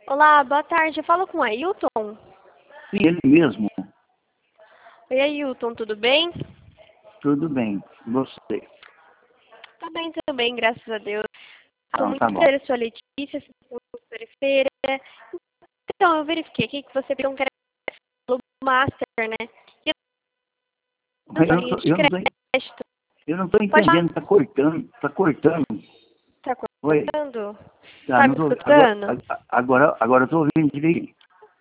Olá, boa tarde. Eu falo com o Ailton. Sim, ele mesmo. Oi, Ailton, tudo bem? Tudo bem. Você? Tá bem também, graças a Deus. Estou Então, muito tá bom. prazer, sua Letícia, sua feira. Então, eu verifiquei aqui que você pediu um crédito do Master, né? E eu Eu sua não linha tô, de crédito. eu não tô Pode falar? entendendo. Tá cortando. Tá cortando. Tá Oi. cortando? Tá, Tá não me tô, escutando? agora eu tô ouvindo direito.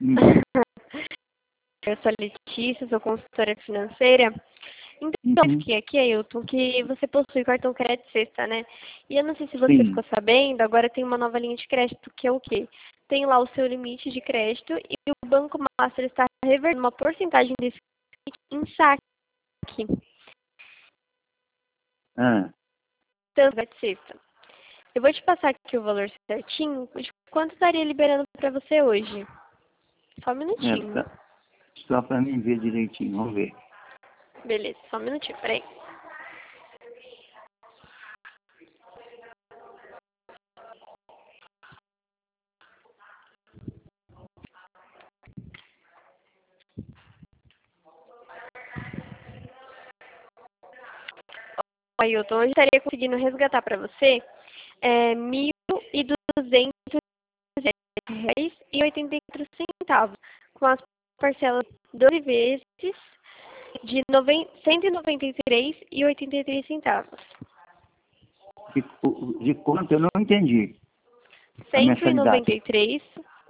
Eu sou a Letícia, sou consultora financeira. Então, eu Uhum. fiquei aqui, Ailton, que você possui cartão crédito sexta, né? E eu não sei se você Sim. ficou sabendo, agora tem uma nova linha de crédito, que é o quê? Tem lá o seu limite de crédito e o Banco Master está revertendo uma porcentagem desse em saque. Ah, Tanto vai de sexta. Eu vou te passar aqui o valor certinho de quanto estaria liberando para você hoje. Só um minutinho. tá. Só para mim ver direitinho. Vamos ver. Beleza, só um minutinho, peraí. Ailton, hoje estaria conseguindo resgatar para você R$ 1.200,84, com as parcelas 12 vezes de R$ 193,83. De quanto eu não entendi a mensalidade. 193,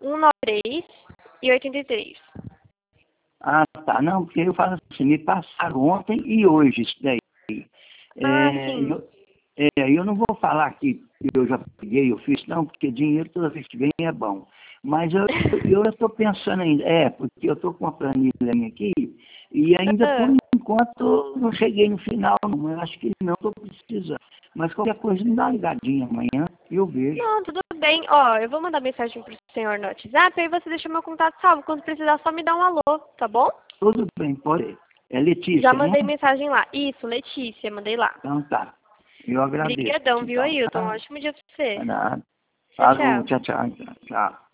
193,83. Ah, tá. Não, porque eu falo assim, me passaram ontem e hoje isso daí. Ah, É, sim. eu não vou falar que eu já peguei, eu fiz, não, porque dinheiro toda vez que vem é bom. Mas eu estou pensando ainda, porque eu estou com uma planilha minha aqui e ainda por Ah, enquanto não cheguei no final, não. Eu acho que não estou precisando. Mas qualquer coisa me dá uma ligadinha amanhã e eu vejo. não, tudo bem. Ó, eu vou mandar mensagem pro senhor no WhatsApp, aí você deixa meu contato salvo. Quando precisar, só me dá um alô, tá bom? Tudo bem, pode. É Já Letícia, né? mandei mensagem lá. Isso, Letícia, mandei lá. Então tá. Eu agradeço, Obrigadão, viu, então, Ailton? tá? Ótimo dia pra você. Nada. Tchau, Falou, tchau. tchau, tchau. Tchau.